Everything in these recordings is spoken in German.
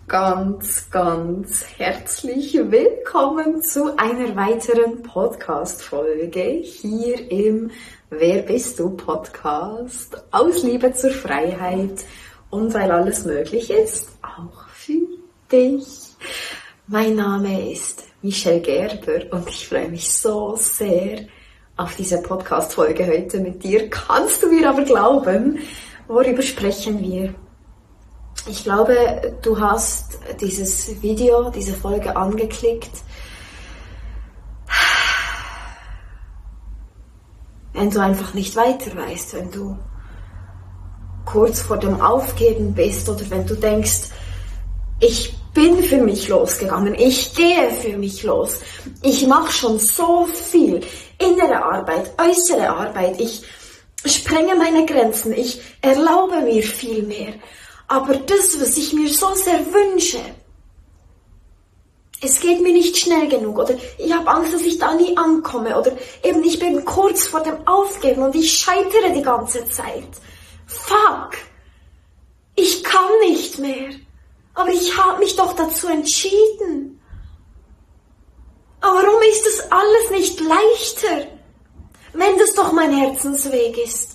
Ganz herzlich willkommen zu einer weiteren Podcast-Folge hier im Wer bist du Podcast aus Liebe zur Freiheit und weil alles möglich ist, auch für dich. Mein Name ist Michelle Gerber und ich freue mich so sehr auf diese Podcast-Folge heute mit dir. Kannst du mir aber glauben, worüber sprechen wir? Ich glaube, du hast dieses Video, diese Folge angeklickt, wenn du einfach nicht weiter weißt, wenn du kurz vor dem Aufgeben bist oder wenn du denkst, ich bin für mich losgegangen, ich gehe für mich los, ich mache schon so viel, innere Arbeit, äußere Arbeit, ich sprenge meine Grenzen, ich erlaube mir viel mehr. Aber das, was ich mir so sehr wünsche, es geht mir nicht schnell genug oder ich habe Angst, dass ich da nie ankomme oder eben ich bin kurz vor dem Aufgeben und ich scheitere die ganze Zeit. Fuck! Ich kann nicht mehr. Aber ich habe mich doch dazu entschieden. Aber warum ist das alles nicht leichter, wenn das doch mein Herzensweg ist?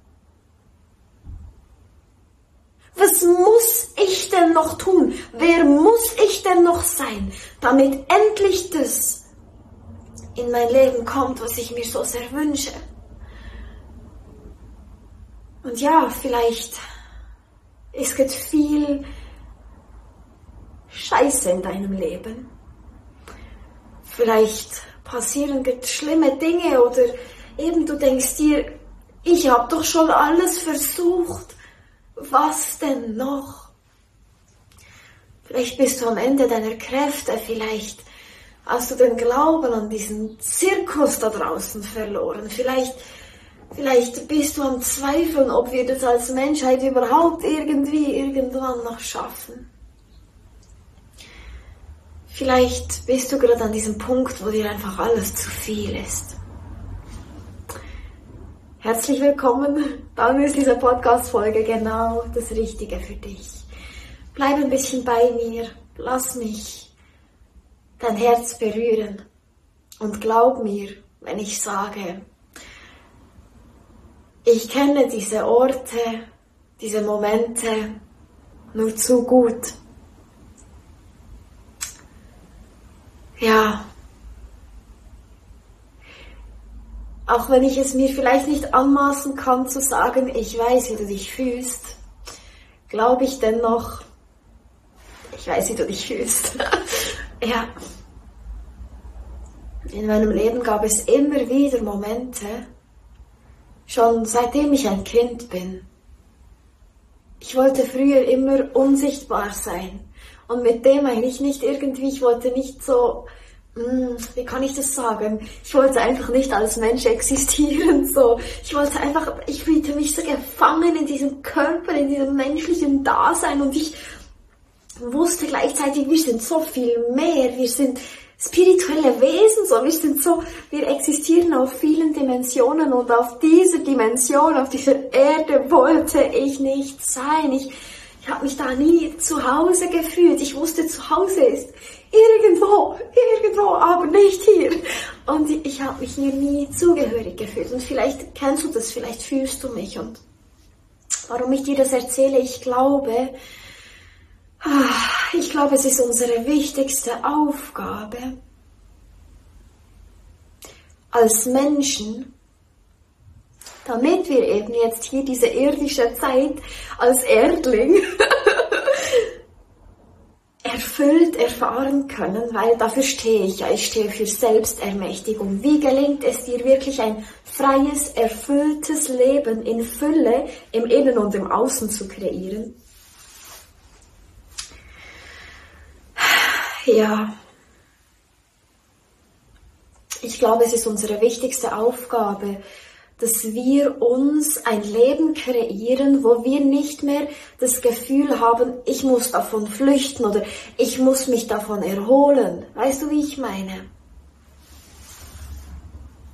Was muss ich denn noch tun? Wer muss ich denn noch sein, damit endlich das in mein Leben kommt, was ich mir so sehr wünsche? Und ja, vielleicht es gibt viel Scheiße in deinem Leben. Vielleicht passieren schlimme Dinge oder eben du denkst dir, ich habe doch schon alles versucht. Was denn noch? Vielleicht bist du am Ende deiner Kräfte, vielleicht hast du den Glauben an diesen Zirkus da draußen verloren, vielleicht bist du am Zweifeln, ob wir das als Menschheit überhaupt irgendwann noch schaffen. Vielleicht bist du gerade an diesem Punkt, wo dir einfach alles zu viel ist. Herzlich willkommen, dann ist diese Podcast-Folge genau das Richtige für dich. Bleib ein bisschen bei mir, lass mich dein Herz berühren und glaub mir, wenn ich sage, ich kenne diese Orte, diese Momente nur zu gut. Ja. Auch wenn ich es mir vielleicht nicht anmaßen kann zu sagen, ich weiß, wie du dich fühlst, glaube ich dennoch, ich weiß, wie du dich fühlst. Ja. In meinem Leben gab es immer wieder Momente, schon seitdem ich ein Kind bin. Ich wollte früher immer unsichtbar sein. Und mit dem eigentlich nicht irgendwie, ich wollte nicht so... wie kann ich das sagen? Ich wollte einfach nicht als Mensch existieren, so. Ich fühlte mich so gefangen in diesem Körper, in diesem menschlichen Dasein und ich wusste gleichzeitig, wir sind so viel mehr, wir sind spirituelle Wesen, so, wir existieren auf vielen Dimensionen und auf dieser Dimension, auf dieser Erde wollte ich nicht sein. Ich habe mich da nie zu Hause gefühlt. Ich wusste, zu Hause ist irgendwo, aber nicht hier. Und ich habe mich hier nie zugehörig gefühlt. Und vielleicht kennst du das, vielleicht fühlst du mich. Und warum ich dir das erzähle, ich glaube, es ist unsere wichtigste Aufgabe als Menschen, damit wir eben jetzt hier diese irdische Zeit als Erdling erfüllt erfahren können, weil dafür stehe ich ja. Ich stehe für Selbstermächtigung. Wie gelingt es dir wirklich ein freies, erfülltes Leben in Fülle im Innen und im Außen zu kreieren? Ja, ich glaube, es ist unsere wichtigste Aufgabe, dass wir uns ein Leben kreieren, wo wir nicht mehr das Gefühl haben, ich muss davon flüchten oder ich muss mich davon erholen. Weißt du, wie ich meine?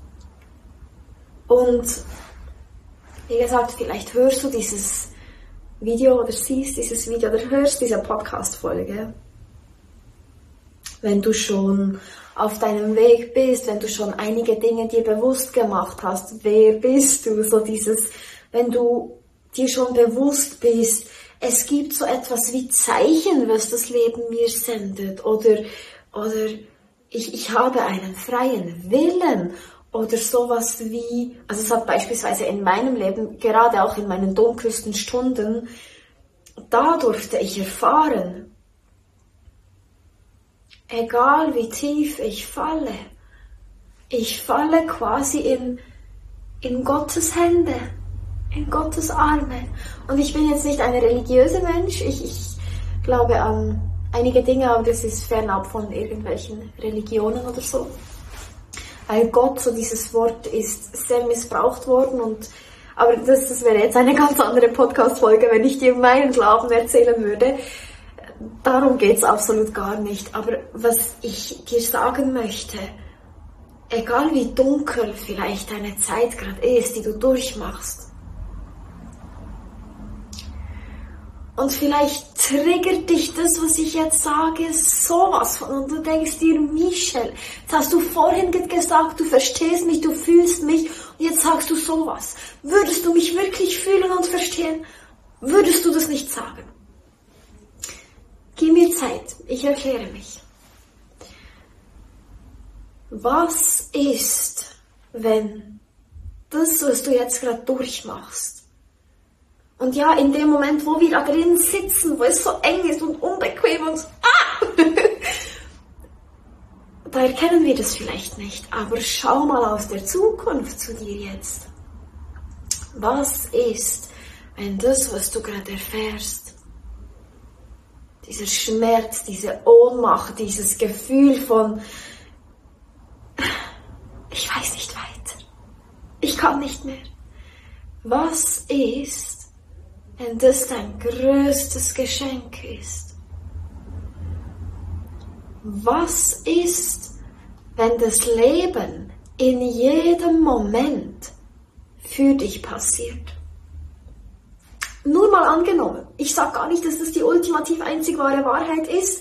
Und wie gesagt, vielleicht hörst du dieses Video oder siehst dieses Video oder hörst diese Podcast-Folge, wenn du schon auf deinem Weg bist, wenn du schon einige Dinge dir bewusst gemacht hast, wer bist du, so dieses, wenn du dir schon bewusst bist, es gibt so etwas wie Zeichen, was das Leben mir sendet, oder ich habe einen freien Willen, oder sowas wie, also es hat beispielsweise in meinem Leben, gerade auch in meinen dunkelsten Stunden, da durfte ich erfahren, egal wie tief ich falle quasi in Gottes Hände, in Gottes Arme. Und ich bin jetzt nicht eine religiöse Mensch, ich glaube an einige Dinge, aber das ist fernab von irgendwelchen Religionen oder so. Weil Gott, so dieses Wort, ist sehr missbraucht worden aber das wäre jetzt eine ganz andere Podcast-Folge, wenn ich dir meinen Glauben erzählen würde. Darum geht's absolut gar nicht. Aber was ich dir sagen möchte, egal wie dunkel vielleicht deine Zeit gerade ist, die du durchmachst, und vielleicht triggert dich das, was ich jetzt sage, sowas von. Und du denkst dir, Michelle, jetzt hast du vorhin gesagt, du verstehst mich, du fühlst mich. Und jetzt sagst du sowas. Würdest du mich wirklich fühlen und verstehen? Würdest du das nicht sagen? Gib mir Zeit, ich erkläre mich. Was ist, wenn das, was du jetzt gerade durchmachst, und ja, in dem Moment, wo wir da drin sitzen, wo es so eng ist und unbequem und da erkennen wir das vielleicht nicht, aber schau mal aus der Zukunft zu dir jetzt. Was ist, wenn das, was du gerade erfährst, dieser Schmerz, diese Ohnmacht, dieses Gefühl von, ich weiß nicht weiter, ich kann nicht mehr. Was ist, wenn das dein größtes Geschenk ist? Was ist, wenn das Leben in jedem Moment für dich passiert? Nur mal angenommen, ich sage gar nicht, dass das die ultimativ einzig wahre Wahrheit ist,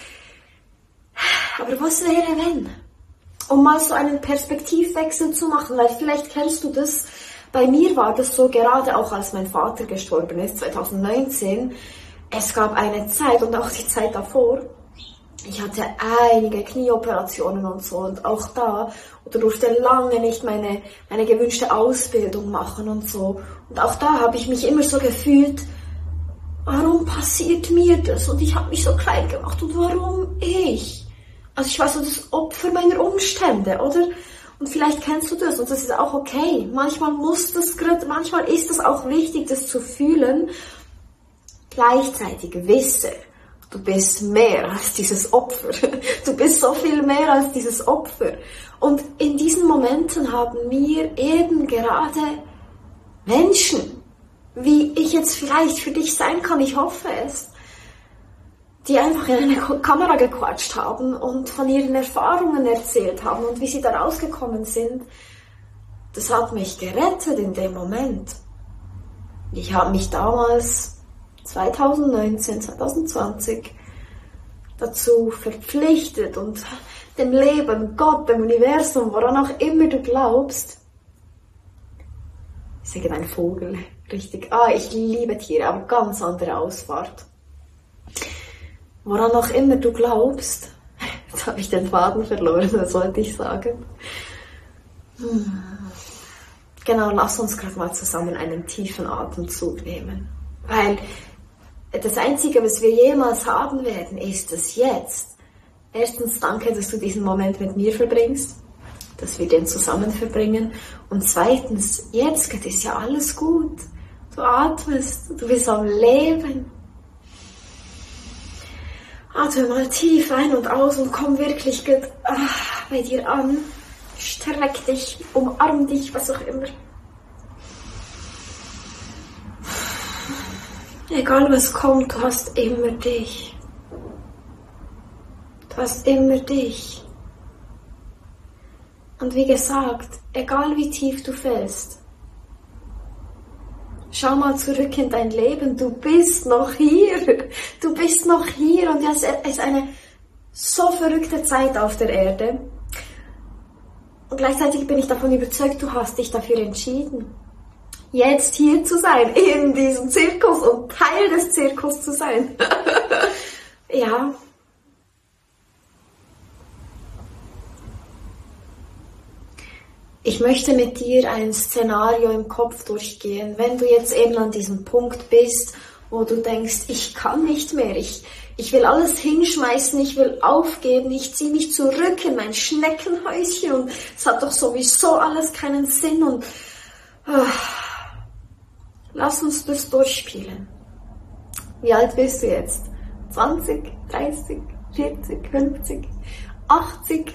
aber was wäre wenn? Um mal so einen Perspektivwechsel zu machen, weil vielleicht kennst du das. Bei mir war das so, gerade auch als mein Vater gestorben ist, 2019, es gab eine Zeit und auch die Zeit davor, ich hatte einige Knieoperationen und so und auch da durfte lange nicht meine gewünschte Ausbildung machen und so. Und auch da habe ich mich immer so gefühlt, warum passiert mir das? Und ich habe mich so klein gemacht und warum ich? Also ich war so das Opfer meiner Umstände, oder? Und vielleicht kennst du das und das ist auch okay. Manchmal ist es auch wichtig, das zu fühlen. Gleichzeitig wisse, du bist mehr als dieses Opfer. Du bist so viel mehr als dieses Opfer. Und in diesen Momenten haben mir eben gerade Menschen, wie ich jetzt vielleicht für dich sein kann, ich hoffe es, die einfach in eine Kamera gequatscht haben und von ihren Erfahrungen erzählt haben und wie sie da rausgekommen sind. Das hat mich gerettet in dem Moment. Ich habe mich damals 2019, 2020 dazu verpflichtet und dem Leben, Gott, dem Universum, woran auch immer du glaubst. Ich sage ein Vogel, richtig. Ich liebe Tiere, aber ganz andere Ausfahrt. Woran auch immer du glaubst, jetzt habe ich den Faden verloren, was sollte ich sagen? Genau, lass uns gerade mal zusammen einen tiefen Atemzug nehmen. Weil das Einzige, was wir jemals haben werden, ist das Jetzt. Erstens, danke, dass du diesen Moment mit mir verbringst, dass wir den zusammen verbringen. Und zweitens, jetzt ist ja alles gut. Du atmest, du bist am Leben. Atme mal tief ein und aus und komm wirklich gut bei dir an. Streck dich, umarm dich, was auch immer. Egal was kommt, du hast immer dich. Du hast immer dich. Und wie gesagt, egal wie tief du fällst, Schau mal zurück in dein Leben, du bist noch hier. Du bist noch hier und es ist eine so verrückte Zeit auf der Erde. Und gleichzeitig bin ich davon überzeugt, du hast dich dafür entschieden, jetzt hier zu sein, in diesem Zirkus und Teil des Zirkus zu sein. Ja. Ich möchte mit dir ein Szenario im Kopf durchgehen, wenn du jetzt eben an diesem Punkt bist, wo du denkst, ich kann nicht mehr, ich will alles hinschmeißen, ich will aufgeben, ich ziehe mich zurück in mein Schneckenhäuschen und es hat doch sowieso alles keinen Sinn und lass uns das durchspielen. Wie alt bist du jetzt? 20, 30, 40, 50, 80?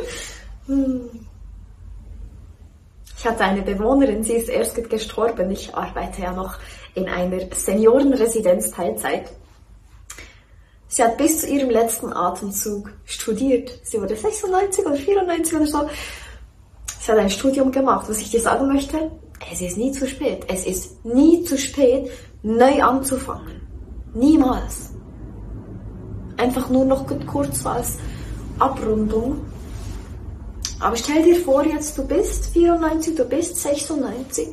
Ich hatte eine Bewohnerin, sie ist erst gestorben. Ich arbeite ja noch in einer Seniorenresidenz Teilzeit. Sie hat bis zu ihrem letzten Atemzug studiert. Sie wurde 96 oder 94 oder so. Sie hat ein Studium gemacht. Was ich dir sagen möchte, es ist nie zu spät. Es ist nie zu spät, neu anzufangen. Niemals. Einfach nur noch kurz als Abrundung. Aber stell dir vor, jetzt du bist 94, du bist 96.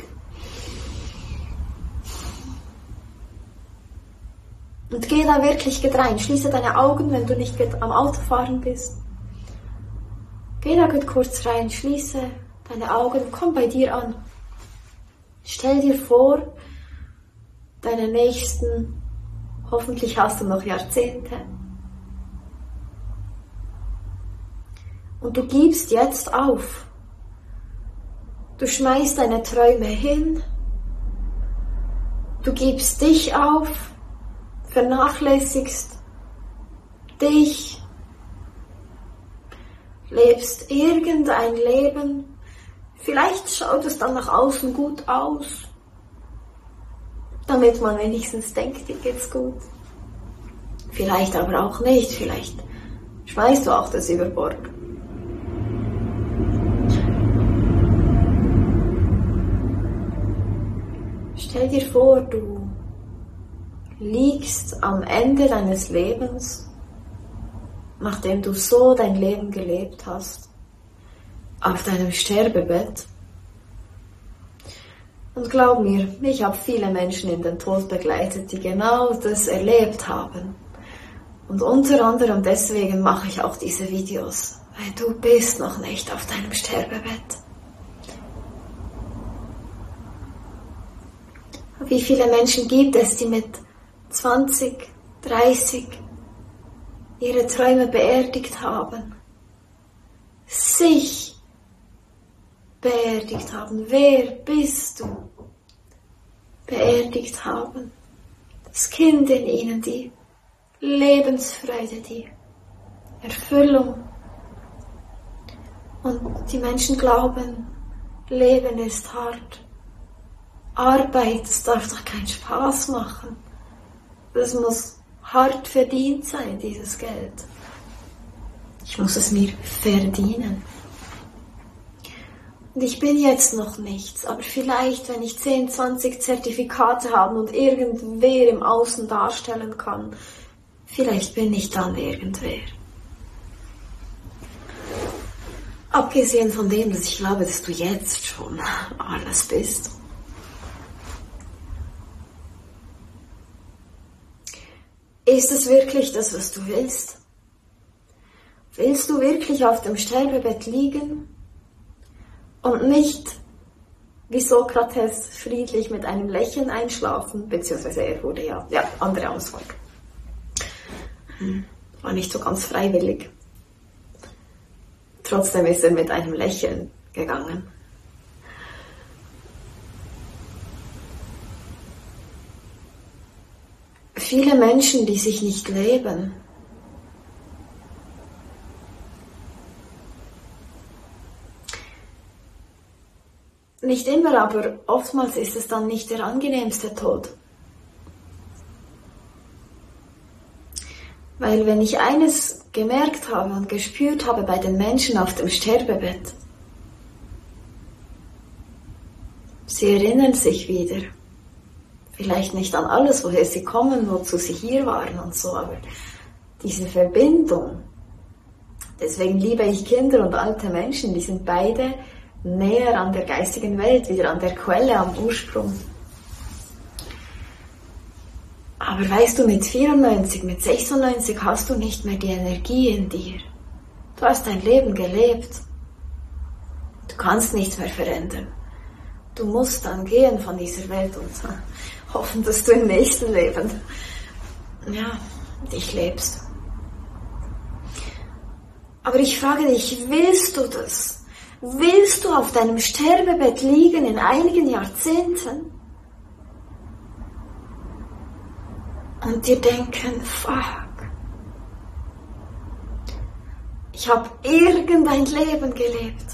Und geh da wirklich rein. Schließe deine Augen, wenn du nicht am Autofahren bist. Geh da kurz rein, schließe deine Augen, komm bei dir an. Stell dir vor, deine nächsten, hoffentlich hast du noch Jahrzehnte. Und du gibst jetzt auf. Du schmeißt deine Träume hin. Du gibst dich auf, vernachlässigst dich, lebst irgendein Leben. Vielleicht schaut es dann nach außen gut aus, damit man wenigstens denkt, dir geht's gut. Vielleicht aber auch nicht, vielleicht schmeißt du auch das über Bord. Stell dir vor, du liegst am Ende deines Lebens, nachdem du so dein Leben gelebt hast, auf deinem Sterbebett. Und glaub mir, ich habe viele Menschen in den Tod begleitet, die genau das erlebt haben. Und unter anderem deswegen mache ich auch diese Videos, weil du bist noch nicht auf deinem Sterbebett. Wie viele Menschen gibt es, die mit 20, 30 ihre Träume beerdigt haben? Sich beerdigt haben. Wer bist du? Beerdigt haben. Das Kind in ihnen, die Lebensfreude, die Erfüllung. Und die Menschen glauben, Leben ist hart. Arbeit, das darf doch keinen Spaß machen. Das muss hart verdient sein, dieses Geld. Ich muss es mir verdienen. Und ich bin jetzt noch nichts, aber vielleicht, wenn ich 10, 20 Zertifikate habe und irgendwer im Außen darstellen kann, vielleicht bin ich dann irgendwer. Abgesehen von dem, dass ich glaube, dass du jetzt schon alles bist. Ist es wirklich das, was du willst? Willst du wirklich auf dem Sterbebett liegen und nicht wie Sokrates friedlich mit einem Lächeln einschlafen? Beziehungsweise er wurde ja andere Auswahl. War nicht so ganz freiwillig. Trotzdem ist er mit einem Lächeln gegangen. Viele Menschen, die sich nicht leben, nicht immer, aber oftmals ist es dann nicht der angenehmste Tod. Weil wenn ich eines gemerkt habe und gespürt habe bei den Menschen auf dem Sterbebett, sie erinnern sich wieder. Vielleicht nicht an alles, woher sie kommen, wozu sie hier waren und so, aber diese Verbindung. Deswegen liebe ich Kinder und alte Menschen, die sind beide näher an der geistigen Welt, wieder an der Quelle, am Ursprung. Aber weißt du, mit 94, mit 96 hast du nicht mehr die Energie in dir. Du hast dein Leben gelebt. Du kannst nichts mehr verändern. Du musst dann gehen von dieser Welt und hoffen, dass du im nächsten Leben, dich lebst. Aber ich frage dich, willst du das? Willst du auf deinem Sterbebett liegen in einigen Jahrzehnten und dir denken, fuck, ich habe irgendein Leben gelebt,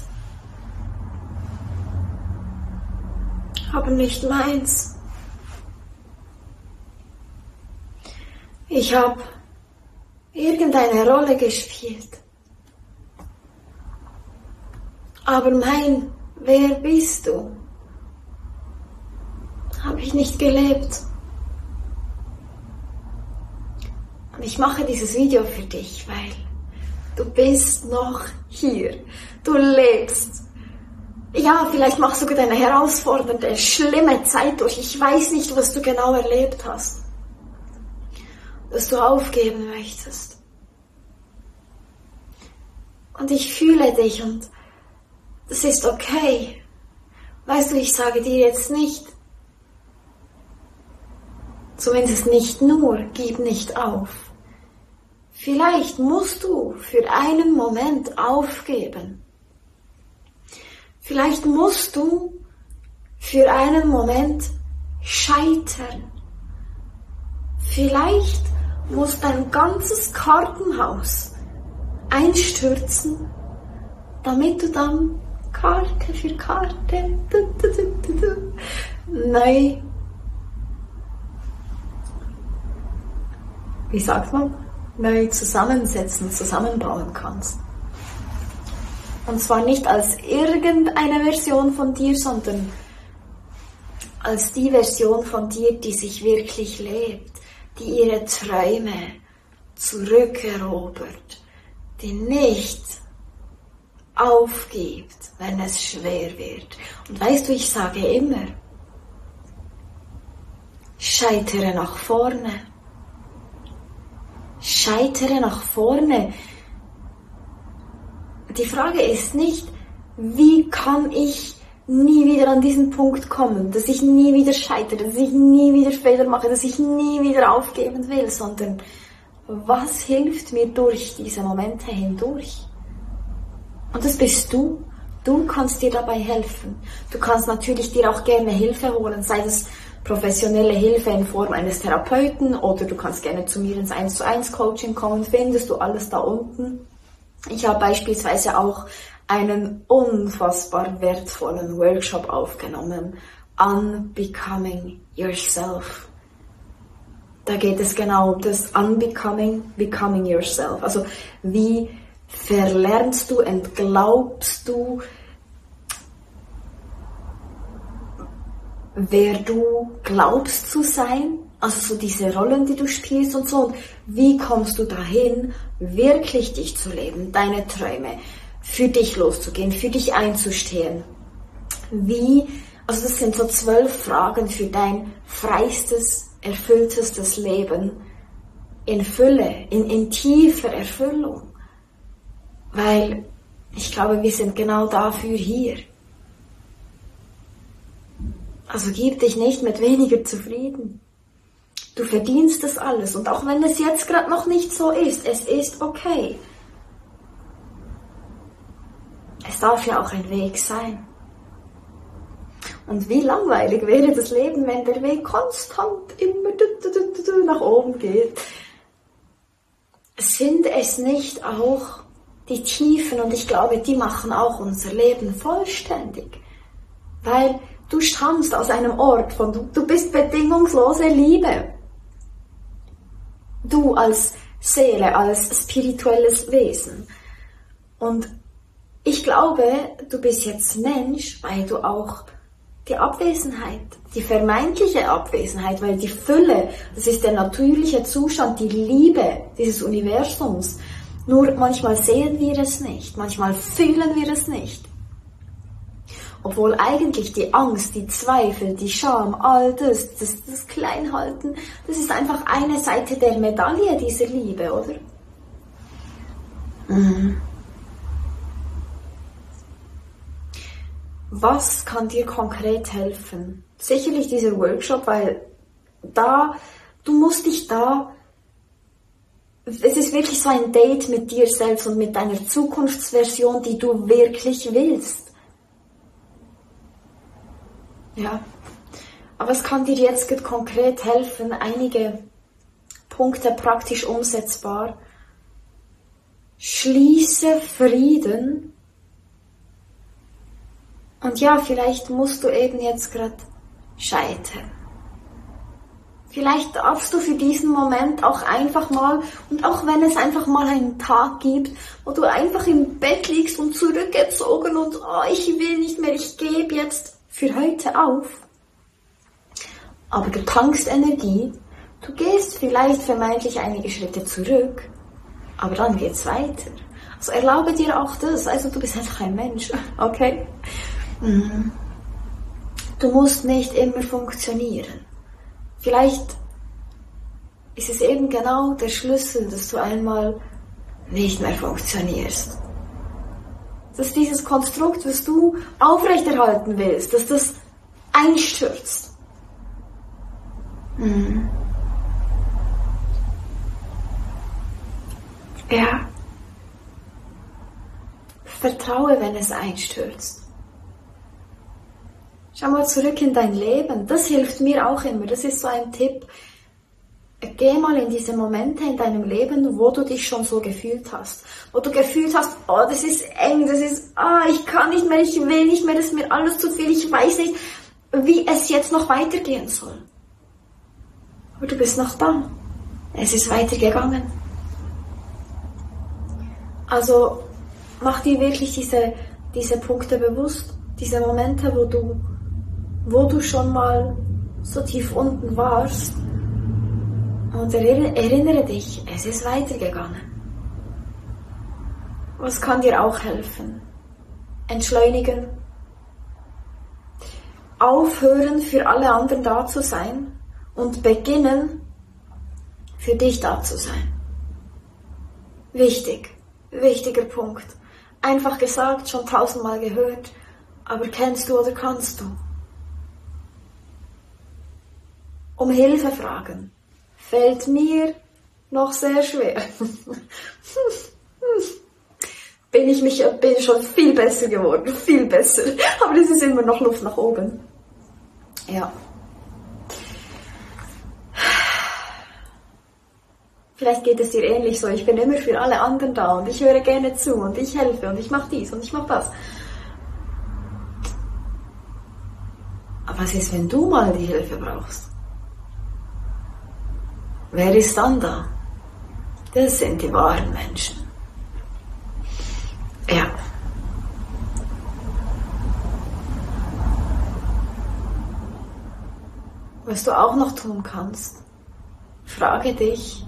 aber nicht meins. Ich habe irgendeine Rolle gespielt, aber wer bist du? Habe ich nicht gelebt. Und ich mache dieses Video für dich, weil du bist noch hier. Du lebst. Ja, vielleicht machst du sogar eine herausfordernde, schlimme Zeit durch. Ich weiß nicht, was du genau erlebt hast. Dass du aufgeben möchtest. Und ich fühle dich und das ist okay. Weißt du, ich sage dir jetzt nicht, zumindest nicht nur, gib nicht auf. Vielleicht musst du für einen Moment aufgeben. Vielleicht musst du für einen Moment scheitern. Vielleicht muss dein ganzes Kartenhaus einstürzen, damit du dann Karte für Karte neu, neu zusammensetzen, zusammenbauen kannst. Und zwar nicht als irgendeine Version von dir, sondern als die Version von dir, die sich wirklich lebt, die ihre Träume zurückerobert, die nicht aufgibt, wenn es schwer wird. Und weißt du, ich sage immer, scheitere nach vorne. Scheitere nach vorne. Die Frage ist nicht, wie kann ich nie wieder an diesen Punkt kommen, dass ich nie wieder scheitere, dass ich nie wieder Fehler mache, dass ich nie wieder aufgeben will, sondern was hilft mir durch diese Momente hindurch? Und das bist du. Du kannst dir dabei helfen. Du kannst natürlich dir auch gerne Hilfe holen, sei es professionelle Hilfe in Form eines Therapeuten oder du kannst gerne zu mir ins 1:1 Coaching kommen, findest du alles da unten. Ich habe beispielsweise auch einen unfassbar wertvollen Workshop aufgenommen, Unbecoming Yourself. Da geht es genau um das Becoming Yourself. Also wie verlernst du, entglaubst du, wer du glaubst zu sein, also so diese Rollen, die du spielst und so, und wie kommst du dahin, wirklich dich zu leben, deine Träume, für dich loszugehen, für dich einzustehen. Also das sind so 12 Fragen für dein freistes, erfülltestes Leben in Fülle, in tiefer Erfüllung. Weil ich glaube, wir sind genau dafür hier. Also gib dich nicht mit weniger zufrieden. Du verdienst das alles. Und auch wenn es jetzt gerade noch nicht so ist, es ist okay. Es darf ja auch ein Weg sein. Und wie langweilig wäre das Leben, wenn der Weg konstant immer nach oben geht. Sind es nicht auch die Tiefen, und ich glaube, die machen auch unser Leben vollständig. Weil du stammst aus einem Ort von, du bist bedingungslose Liebe. Du als Seele, als spirituelles Wesen. Und ich glaube, du bist jetzt Mensch, weil du auch die Abwesenheit, die vermeintliche Abwesenheit, weil die Fülle, das ist der natürliche Zustand, die Liebe dieses Universums. Nur manchmal sehen wir es nicht, manchmal fühlen wir es nicht. Obwohl eigentlich die Angst, die Zweifel, die Scham, all das Kleinhalten, das ist einfach eine Seite der Medaille dieser Liebe, oder? Was kann dir konkret helfen? Sicherlich dieser Workshop, weil du musst dich es ist wirklich so ein Date mit dir selbst und mit deiner Zukunftsversion, die du wirklich willst. Ja. Aber es kann dir jetzt konkret helfen, einige Punkte praktisch umsetzbar. Schließe Frieden. Und ja, vielleicht musst du eben jetzt gerade scheitern. Vielleicht darfst du für diesen Moment auch einfach mal, und auch wenn es einfach mal einen Tag gibt, wo du einfach im Bett liegst und zurückgezogen und ich will nicht mehr, ich gebe jetzt für heute auf. Aber du tankst Energie, du gehst vielleicht vermeintlich einige Schritte zurück, aber dann geht's weiter. Also erlaube dir auch das, also du bist einfach ein Mensch, okay? Du musst nicht immer funktionieren. Vielleicht ist es eben genau der Schlüssel, dass du einmal nicht mehr funktionierst. Dass dieses Konstrukt, was du aufrechterhalten willst, dass das einstürzt. Ja. Vertraue, wenn es einstürzt. Schau mal zurück in dein Leben. Das hilft mir auch immer. Das ist so ein Tipp. Geh mal in diese Momente in deinem Leben, wo du dich schon so gefühlt hast. Wo du gefühlt hast, das ist eng, ich kann nicht mehr, ich will nicht mehr, das ist mir alles zu viel, ich weiß nicht, wie es jetzt noch weitergehen soll. Aber du bist noch da. Es ist weitergegangen. Also mach dir wirklich diese Punkte bewusst, diese Momente, wo du schon mal so tief unten warst, und erinnere dich, es ist weitergegangen. Was kann dir auch helfen? Entschleunigen. Aufhören, für alle anderen da zu sein und beginnen, für dich da zu sein. Wichtiger Punkt. Einfach gesagt, schon 1000-mal gehört, aber kennst du oder kannst du? Um Hilfe fragen. Fällt mir noch sehr schwer. Bin schon viel besser geworden, viel besser. Aber es ist immer noch Luft nach oben. Ja. Vielleicht geht es dir ähnlich so. Ich bin immer für alle anderen da und ich höre gerne zu und ich helfe und ich mache dies und ich mache das. Aber was ist, wenn du mal die Hilfe brauchst? Wer ist dann da? Das sind die wahren Menschen. Ja. Was du auch noch tun kannst, frage dich,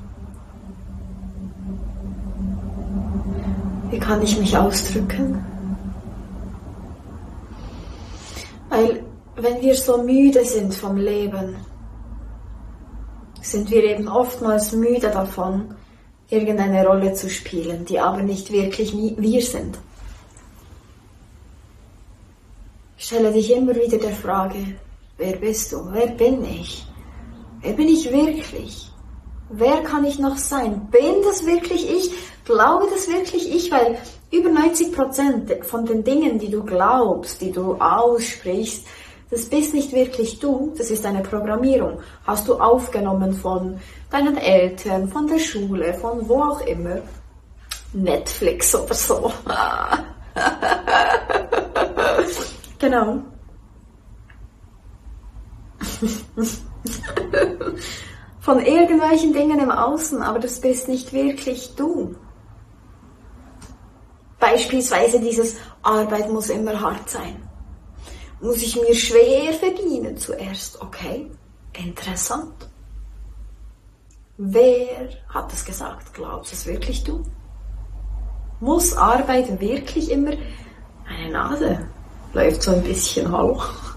wie kann ich mich ausdrücken? Weil, wenn wir so müde sind vom Leben, sind wir eben oftmals müde davon, irgendeine Rolle zu spielen, die aber nicht wirklich wir sind. Stelle dich immer wieder der Frage, wer bist du? Wer bin ich? Wer bin ich wirklich? Wer kann ich noch sein? Bin das wirklich ich? Glaube das wirklich ich? Weil über 90% von den Dingen, die du glaubst, die du aussprichst, das bist nicht wirklich du, das ist eine Programmierung. Hast du aufgenommen von deinen Eltern, von der Schule, von wo auch immer. Netflix oder so. Genau. Von irgendwelchen Dingen im Außen, aber das bist nicht wirklich du. Beispielsweise dieses Arbeit muss immer hart sein. muss ich mir schwer verdienen zuerst. Okay, interessant. Wer hat das gesagt? Glaubst es wirklich du? Muss Arbeit wirklich immer... Meine Nase läuft so ein bisschen, hallo.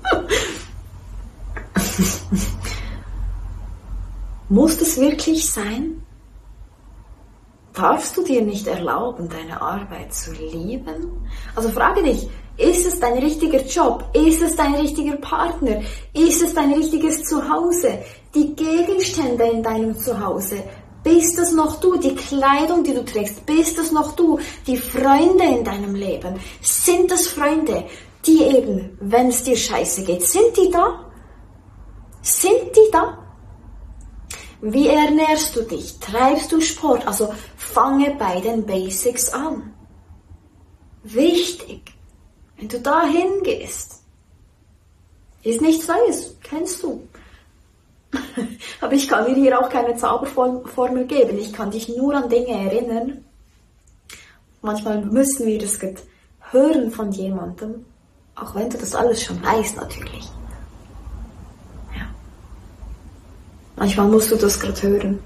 Muss das wirklich sein? Darfst du dir nicht erlauben, deine Arbeit zu lieben? Also frage dich, ist es dein richtiger Job? Ist es dein richtiger Partner? Ist es dein richtiges Zuhause? Die Gegenstände in deinem Zuhause? Bist es noch du? Die Kleidung, die du trägst? Bist es noch du? Die Freunde in deinem Leben? Sind es Freunde, die eben, wenn es dir scheiße geht, sind die da? Sind die da? Wie ernährst du dich? Treibst du Sport? Also fange bei den Basics an. Wichtig, wenn du da hingehst, ist nichts Neues, kennst du. Aber ich kann dir hier auch keine Zauberformel geben. Ich kann dich nur an Dinge erinnern. Manchmal müssen wir das hören von jemandem, auch wenn du das alles schon weißt natürlich. Ja. Manchmal musst du das gerade hören.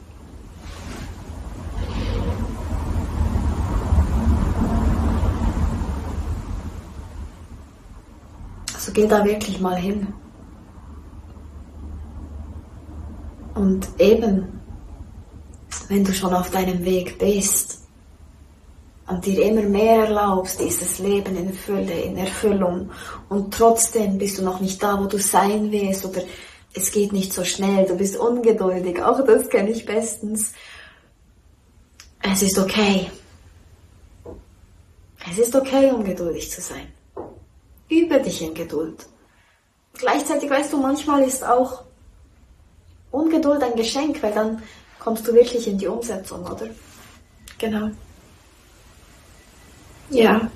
Also geh da wirklich mal hin. Und eben, wenn du schon auf deinem Weg bist und dir immer mehr erlaubst, dieses Leben in Fülle, in Erfüllung, und trotzdem bist du noch nicht da, wo du sein willst, oder es geht nicht so schnell, du bist ungeduldig, auch das kenne ich bestens. Es ist okay. Es ist okay, ungeduldig zu sein. Übe dich in Geduld. Gleichzeitig weißt du, manchmal ist auch Ungeduld ein Geschenk, weil dann kommst du wirklich in die Umsetzung, oder? Genau. Ja.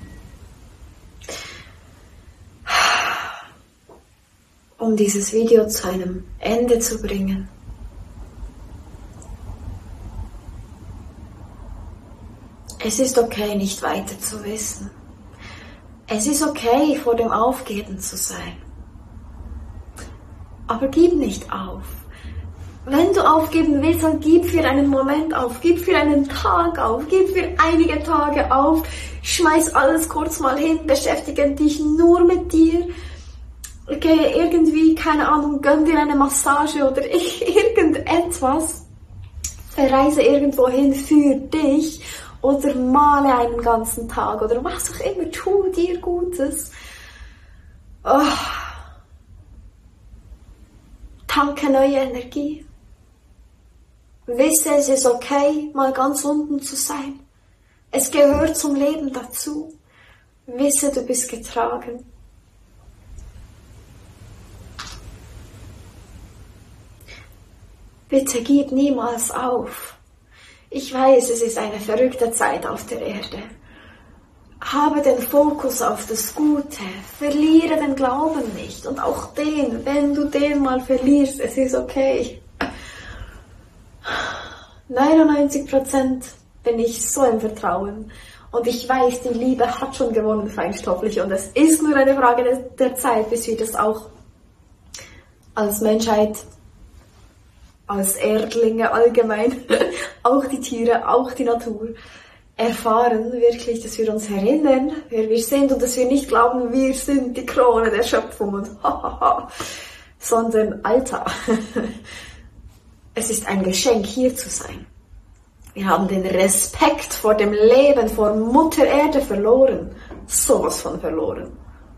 Um dieses Video zu einem Ende zu bringen. Es ist okay, nicht weiter zu wissen. Es ist okay, vor dem Aufgeben zu sein. Aber gib nicht auf. Wenn du aufgeben willst, dann gib für einen Moment auf, gib für einen Tag auf, gib für einige Tage auf, schmeiß alles kurz mal hin, beschäftige dich nur mit dir, geh irgendwie, keine Ahnung, gönn dir eine Massage oder irgendetwas, verreise irgendwo hin für dich oder male einen ganzen Tag oder was auch immer, tu dir Gutes. Oh. Tanke neue Energie. Wisse, es ist okay, mal ganz unten zu sein. Es gehört zum Leben dazu. Wisse, du bist getragen. Bitte gib niemals auf. Ich weiß, es ist eine verrückte Zeit auf der Erde. Habe den Fokus auf das Gute. Verliere den Glauben nicht. Und auch den, wenn du den mal verlierst, es ist okay. 99% bin ich so im Vertrauen. Und ich weiß, die Liebe hat schon gewonnen, feinstofflich. Und es ist nur eine Frage der Zeit, bis wir das auch als Menschheit, als Erdlinge allgemein, auch die Tiere, auch die Natur, erfahren, wirklich, dass wir uns erinnern, wer wir sind und dass wir nicht glauben, wir sind die Krone der Schöpfung und sondern Alter, es ist ein Geschenk, hier zu sein. Wir haben den Respekt vor dem Leben, vor Mutter Erde verloren. Sowas von verloren.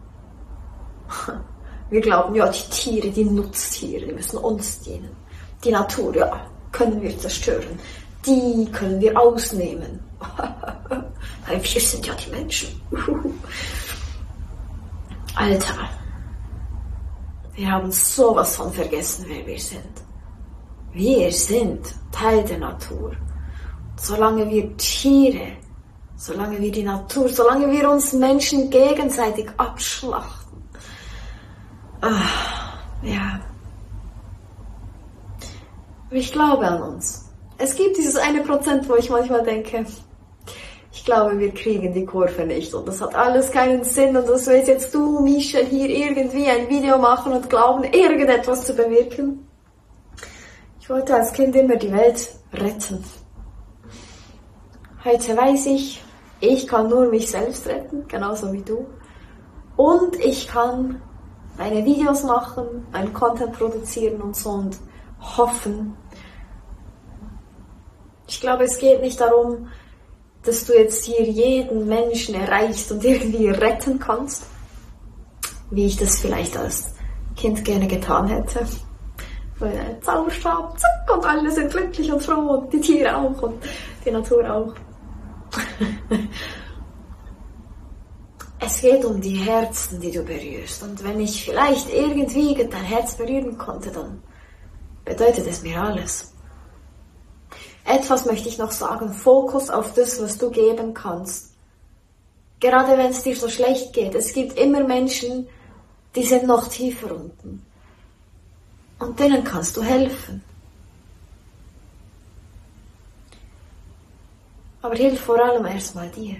Wir glauben, ja, die Tiere, die Nutztiere, die müssen uns dienen. Die Natur, ja, können wir zerstören. Die können wir ausnehmen. Weil wir sind ja die Menschen. Alter, wir haben sowas von vergessen, wer wir sind. Wir sind Teil der Natur. Solange wir Tiere, solange wir die Natur, solange wir uns Menschen gegenseitig abschlachten. Ja. Aber ich glaube an uns. Es gibt dieses 1%, wo ich manchmal denke, ich glaube, wir kriegen die Kurve nicht und das hat alles keinen Sinn und das willst jetzt du, Michelle, hier irgendwie ein Video machen und glauben, irgendetwas zu bewirken. Ich wollte als Kind immer die Welt retten. Heute weiß ich kann nur mich selbst retten, genauso wie du. Und ich kann meine Videos machen, meinen Content produzieren und so und hoffen. Ich glaube, es geht nicht darum, dass du jetzt hier jeden Menschen erreichst und irgendwie retten kannst, wie ich das vielleicht als Kind gerne getan hätte. Weil ein Zauberstab, zack, und alle sind glücklich und froh und die Tiere auch und die Natur auch. Es geht um die Herzen, die du berührst. Und wenn ich vielleicht irgendwie dein Herz berühren konnte, dann bedeutet es mir alles. Etwas möchte ich noch sagen, Fokus auf das, was du geben kannst. Gerade wenn es dir so schlecht geht, es gibt immer Menschen, die sind noch tiefer unten. Und denen kannst du helfen. Aber hilf vor allem erstmal dir.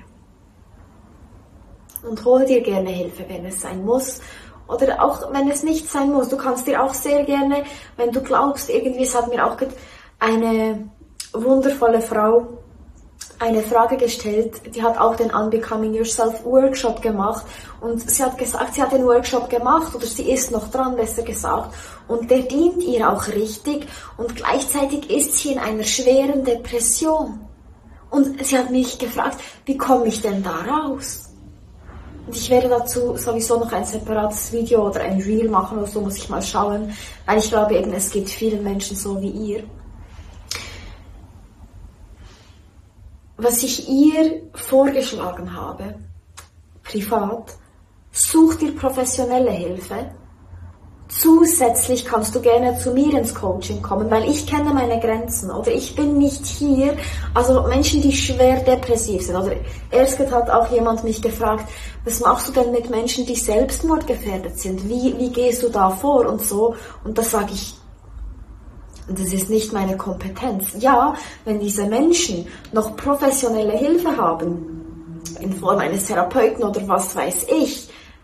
Und hol dir gerne Hilfe, wenn es sein muss. Oder auch, wenn es nicht sein muss. Du kannst dir auch sehr gerne, wenn du glaubst, irgendwie, es hat mir auch eine wundervolle Frau eine Frage gestellt, die hat auch den Unbecoming Yourself Workshop gemacht und sie hat gesagt, sie hat den Workshop gemacht oder sie ist noch dran, besser gesagt, und der dient ihr auch richtig und gleichzeitig ist sie in einer schweren Depression. Und sie hat mich gefragt, wie komme ich denn da raus? Und ich werde dazu sowieso noch ein separates Video oder ein Reel machen oder so, muss ich mal schauen, weil ich glaube eben, es gibt vielen Menschen so wie ihr. Was ich ihr vorgeschlagen habe, privat, such dir professionelle Hilfe. Zusätzlich kannst du gerne zu mir ins Coaching kommen, weil ich kenne meine Grenzen oder ich bin nicht hier. Also Menschen, die schwer depressiv sind. Oder erst hat auch jemand mich gefragt, was machst du denn mit Menschen, die selbstmordgefährdet sind? Wie gehst du da vor und so? Und da sage ich, das ist nicht meine Kompetenz. Ja, wenn diese Menschen noch professionelle Hilfe haben, in Form eines Therapeuten oder was weiß ich,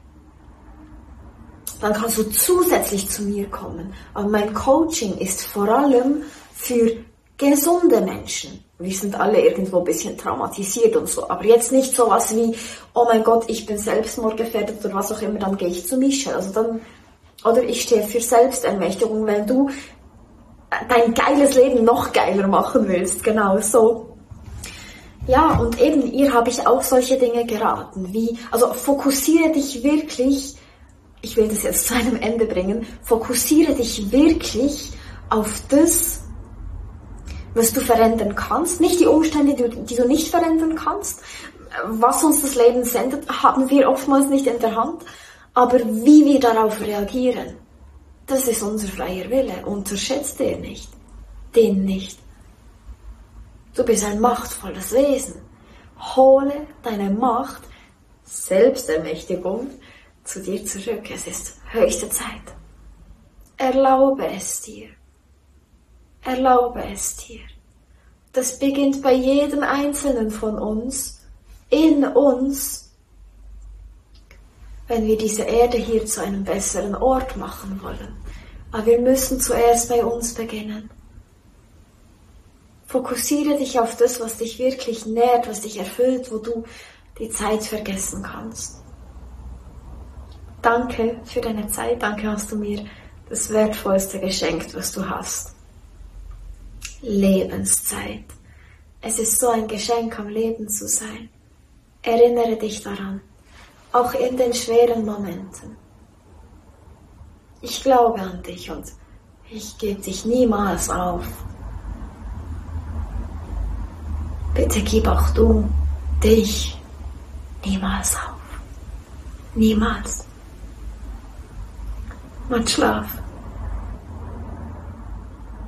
dann kannst du zusätzlich zu mir kommen. Aber mein Coaching ist vor allem für gesunde Menschen. Wir sind alle irgendwo ein bisschen traumatisiert und so. Aber jetzt nicht sowas wie, oh mein Gott, ich bin selbstmordgefährdet oder was auch immer, dann gehe ich zu Michelle. Also dann, oder ich stehe für Selbstermächtigung, wenn du dein geiles Leben noch geiler machen willst, genau so. Ja, und eben ihr habe ich auch solche Dinge geraten, wie, also fokussiere dich wirklich, ich will das jetzt zu einem Ende bringen, fokussiere dich wirklich auf das, was du verändern kannst, nicht die Umstände, die du nicht verändern kannst. Was uns das Leben sendet, haben wir oftmals nicht in der Hand, aber wie wir darauf reagieren, das ist unser freier Wille. Unterschätzt den nicht. Den nicht. Du bist ein machtvolles Wesen. Hole deine Macht, Selbstermächtigung, zu dir zurück. Es ist höchste Zeit. Erlaube es dir. Erlaube es dir. Das beginnt bei jedem Einzelnen von uns, in uns, wenn wir diese Erde hier zu einem besseren Ort machen wollen. Aber wir müssen zuerst bei uns beginnen. Fokussiere dich auf das, was dich wirklich nährt, was dich erfüllt, wo du die Zeit vergessen kannst. Danke für deine Zeit, danke hast du mir das Wertvollste geschenkt, was du hast. Lebenszeit. Es ist so ein Geschenk, am Leben zu sein. Erinnere dich daran. Auch in den schweren Momenten. Ich glaube an dich und ich gebe dich niemals auf. Bitte gib auch du dich niemals auf. Niemals. Macht Schlaf.